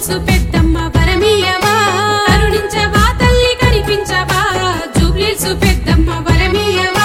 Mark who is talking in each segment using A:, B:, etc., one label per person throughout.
A: జూబ్లీహిల్స్ పెద్దమ్మ వరమియ్యవా కరుణించవా తల్లి కనిపించవా జూబ్లీహిల్స్ పెద్దమ్మ వరమియ్యవా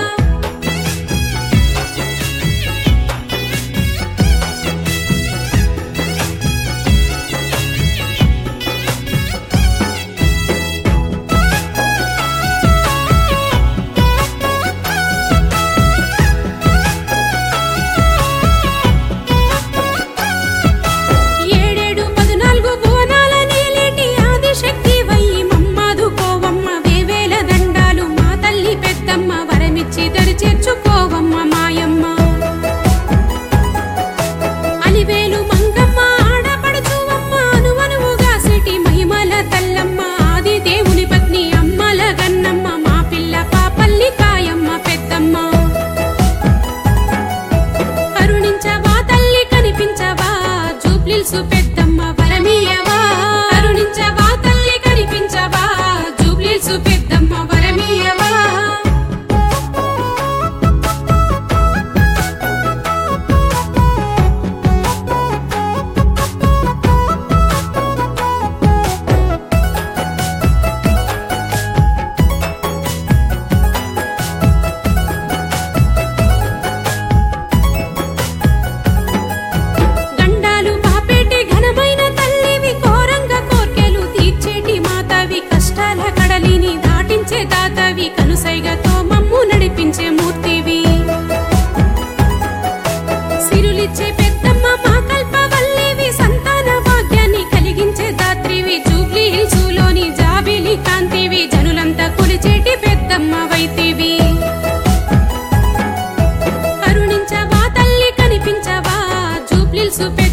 A: పెద్దమ్మ వరమియ్యవా కరుణించవా తల్లి కనిపించవా జూబ్లీహిల్స్ పెద్దమ్మ వరమియ్యవా దాతవి కనుసైగతో మమ్ము నడిపించే మూర్తివి సిరులిచ్చే పెద్దమ్మ మా కల్పవల్లివి సంతాన భాగ్యాన్ని కలిగించే దాత్రివి జూబ్లీహిల్స్ లోని జాబిలి కాంతివి జనులంతా కొలిచేటి పెద్దమ్మ వైతివి కరుణించవా తల్లి కనిపించవా జూబ్లీహిల్స్